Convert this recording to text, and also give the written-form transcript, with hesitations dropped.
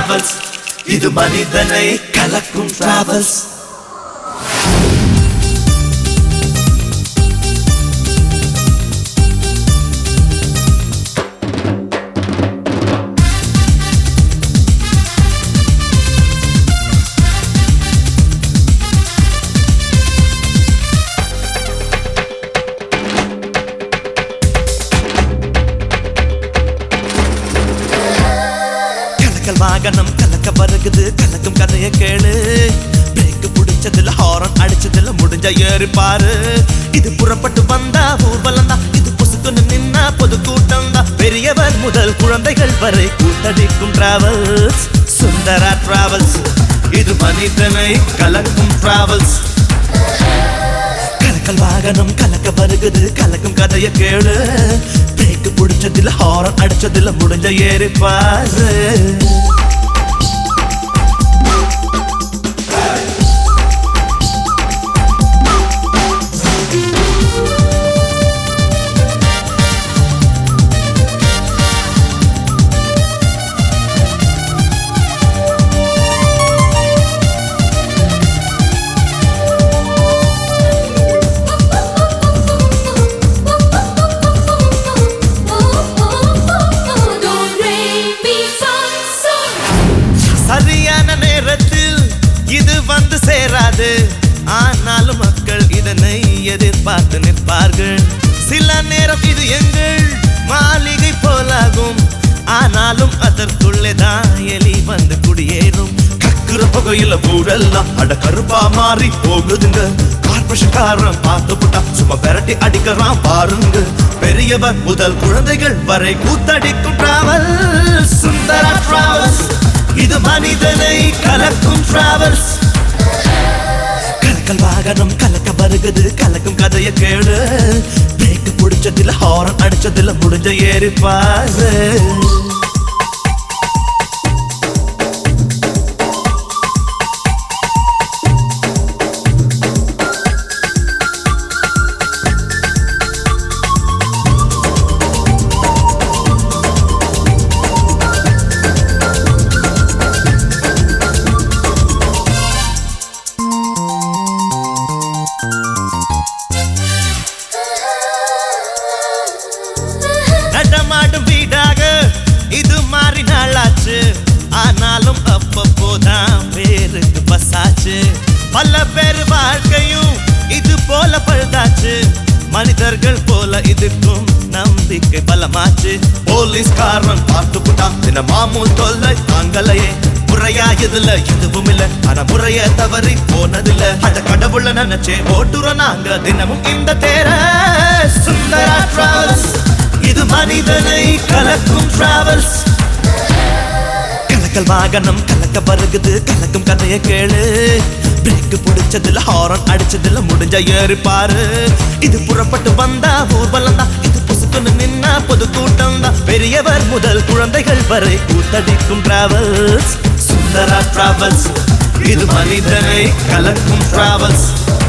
travels இது மனிதனை கலக்கும் டிராவல்ஸ் வாகனம் கலக்க வருகுது கலக்கும் கதைய கேளு பிரேக் புடிச்சதுல ஹாரன் அடிச்சதுல முடிஞ்ச ஏறி பாரு இது புறப்பட்டு வந்தா ஊர்வலம் தான் இது பொசுக்குன்னு நின்னா பொது கூட்டம் தான் பெரியவர் முதல் குழந்தைகள் வரை கூட்டடிக்கும் டிராவல்ஸ் சுந்தரா டிராவல்ஸ் இது மனிதனை கலக்கும் டிராவல்ஸ் கலக்கல் வாகனம் கலக்க வருகுது கலக்கும் கதைய கேளு பிரேக் புடிச்சதுல ஹாரன் அடிச்சதுல முடிஞ்ச ஏறி பாரு சரியான நேரத்தில் இது வந்து சேராது ஆனாலும் மக்கள் இதனை எதிர்பார்த்து நிற்பார்கள் சில நேரம் இது எங்கள் மாளிகை போலாகும் ஆனாலும் அதற்குள்ளே தான் எலி வந்து குடியேறும் கக்குற புகையில ஊரெல்லாம் அட கருப்பா மாறி போகுதுங்க கார்பரேஷன்காரன் பார்த்து புட்டா சும்மா பெரட்டி அடிக்கிறான் பாருங்க பெரியவர் முதல் குழந்தைகள் வரை கூத்தடிக்கும் டிராவல் சுந்தரா டிராவல்ஸ் இது மனிதனை கலக்கும் டிராவல்ஸ் கலக்கல் வாகனம் கலக்க வருகுது கலக்கும் கதைய கேளு பிரேக் புடிச்சதுல ஹாரன் அடிச்சதுல முடிஞ்ச ஏறி பாரு நடமாடும் வீடாக இது மாறி நாளாச்சு ஆனாலும் அப்பப்போதான் பேருக்கு பசாச்சு பல பேர் வாழ்க்கையும் இது போல பழுதாச்சு மனிதர்கள் போல இதுக்கும் நம்பிக்கை பலமாச்சு போலீஸ்காரன் பார்த்து புட்டான் தின மாமூல் தொல்லை தாங்களையே முறையா இதுல எதுவும் இல்ல ஆனா முறைய தவறி போனதில்ல அட கடவுள நினைச்சே ஓட்டுறோம் நாங்க தினமும் இந்த தேர சுந்தரா டிராவல்ஸ் இது மனிதனை கலக்கும் டிராவல்ஸ் கலக்கல் வாகனம் கலக்க வருகுது கலக்கும் கதைய கேளு பிரேக் புடிச்சதுல ஹாரன் அடிச்சதுல முடிஞ்ச ஏறி பாரு இது புறப்பட்டு வந்தா ஊர்வலம் தான் இது பொசுக்குன்னு நின்னா பொது கூட்டம் தான் பெரியவர் முதல் குழந்தைகள் வரை கூத்தடிக்கும் டிராவல்ஸ் சுந்தரா டிராவல்ஸ் இது மனிதனை கலக்கும் டிராவல்ஸ்